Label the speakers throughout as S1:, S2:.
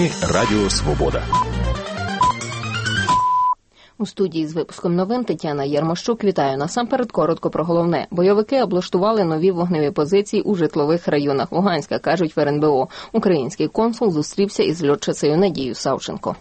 S1: Новини Радіо Свобода.
S2: У студії з випуском новин Тетяна Єрмощук. Вітаю. Насамперед коротко про головне. Бойовики облаштували нові вогневі позиції у житлових районах Луганська, кажуть в РНБО. Український консул зустрівся із льотчицею Надією Савченко.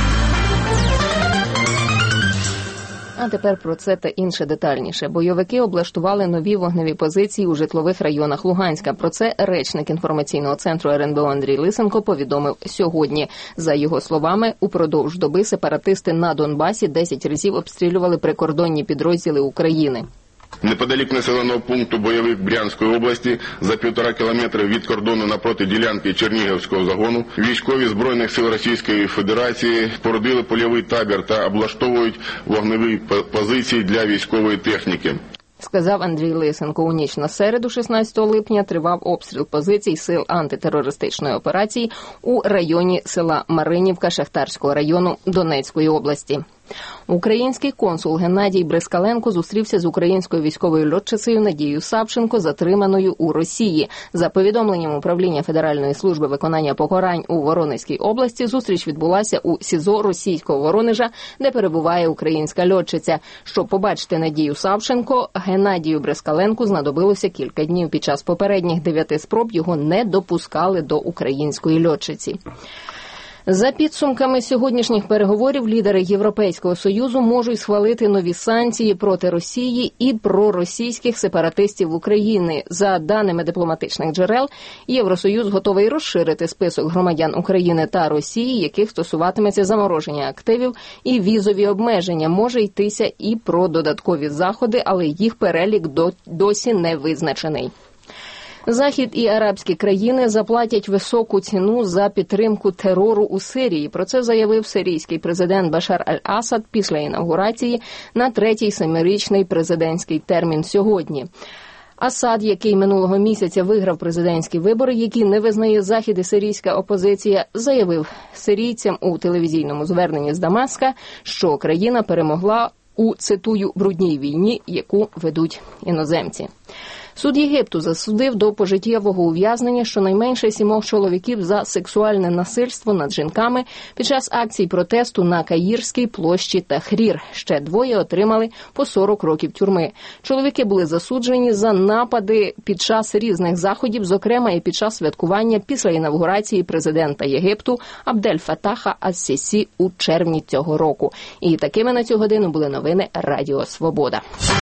S2: А тепер про це та інше детальніше. Бойовики облаштували нові вогневі позиції у житлових районах Луганська. Про це речник інформаційного центру РНБО Андрій Лисенко повідомив сьогодні. За його словами, упродовж доби сепаратисти на Донбасі 10 разів обстрілювали прикордонні підрозділи України.
S3: Неподалік населеного пункту бойових Брянської області, за 1,5 кілометри від кордону напроти ділянки Чернігівського загону, військові Збройних сил Російської Федерації спорудили польовий табір та облаштовують вогневі позиції для військової техніки.
S2: Сказав Андрій Лисенко. У ніч на середу, 16 липня, тривав обстріл позицій сил антитерористичної операції у районі села Маринівка Шахтарського району Донецької області. Український консул Геннадій Брискаленко зустрівся з українською військовою льотчицею Надією Савченко, затриманою у Росії. За повідомленням Управління Федеральної служби виконання покарань у Воронезькій області, зустріч відбулася у СІЗО російського Воронежа, де перебуває українська льотчиця. Щоб побачити Надію Савченко, Геннадію Брискаленку знадобилося кілька днів. Під час попередніх 9 спроб його не допускали до української льотчиці. За підсумками сьогоднішніх переговорів, лідери Європейського Союзу можуть схвалити нові санкції проти Росії і проросійських сепаратистів України. За даними дипломатичних джерел, Євросоюз готовий розширити список громадян України та Росії, яких стосуватиметься замороження активів і візові обмеження. Може йтися і про додаткові заходи, але їх перелік досі не визначений. Захід і арабські країни заплатять високу ціну за підтримку терору у Сирії. Про це заявив сирійський президент Башар аль-Асад після інавгурації на 3-й 7-річний президентський термін сьогодні. Асад, який минулого місяця виграв президентські вибори, які не визнає Захід і сирійська опозиція, заявив сирійцям у телевізійному зверненні з Дамаска, що країна перемогла у, цитую, брудній війні, яку ведуть іноземці. Суд Єгипту засудив до пожиттєвого ув'язнення щонайменше 7 чоловіків за сексуальне насильство над жінками під час акцій протесту на Каїрській площі Тахрір. Ще 2 отримали по 40 років тюрми. Чоловіки були засуджені за напади під час різних заходів, зокрема і під час святкування після інавгурації президента Єгипту Абдель-Фатаха ас-Сісі у червні цього року. І такими на цю годину були новини Радіо Свобода.